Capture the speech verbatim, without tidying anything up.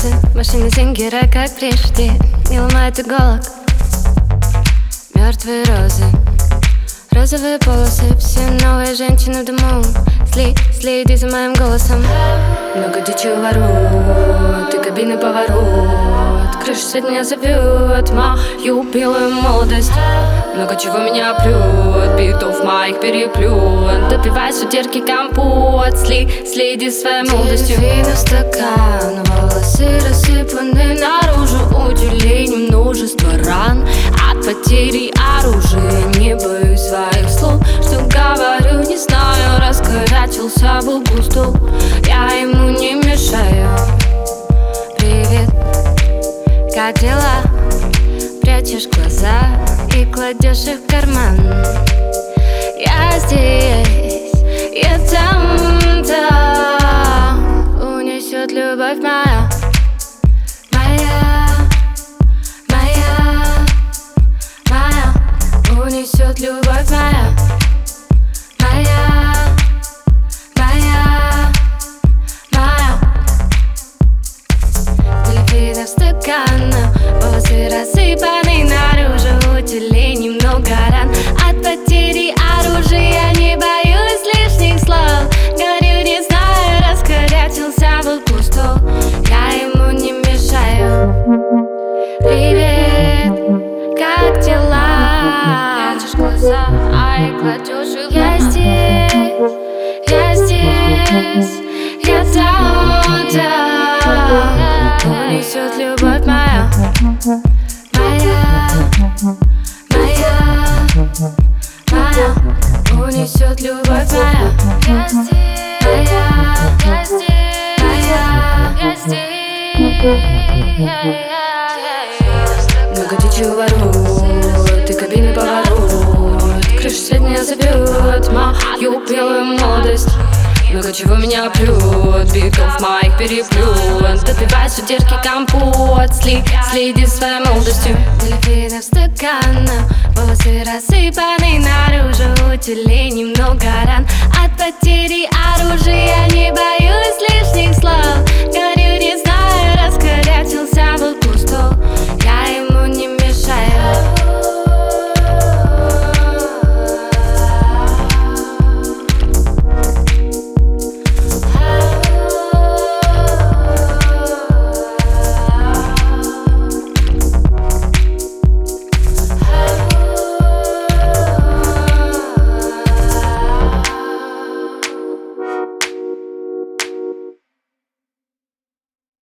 розы, машины Зингера, как прежде, не ломает иголок. Мертвые розы, розовые полосы, все новые женщины в дому. Сли, следи за моим голосом. Много дичи воруют, и кабины поворот. Крыша сегодня зовет мою белую молодость. Много чего меня плюет, битов моих переплюет. Допивай с утирки компот, сли, следи за своей молодостью. Дельфины в стакан, волосы рассыпаны наружу. Удивлей множество ран от потери оружия. Не боюсь своих слов, что говорю, не знаю. Раскорячился был густо, я ему не мешаю. Привет, как дела? Прячешь глаза и кладешь их в карман. Я здесь, я там, там. Унесет любовь моя, моя, моя, моя. Унесет любовь моя, моя, моя, моя. Дельфины в стаканах, волосы рассыпаны наружу. Утюлей немного ран от потери оружия. Не боюсь лишних слов, говорю, не знаю. Раскорячился был пустой, я ему не мешаю. Привет, как дела? Прячешь глаза, а я кладешь их. Я здесь, я здесь, я там, там. Унесет любовь моя, моя, моя, моя. Унесет любовь моя. Я здесь, моя, я здесь, моя, я здесь. Много дичи воруют, и кабины поворот. Крыша сегодня забьет мою белую молодость. Много чего меня плюет, битов моих переплюет. Допивай с утирки компот, сли, следи за своей молодостью. Дельфины в стаканах, волосы рассыпаны наружу. Утюлей немного ран от потери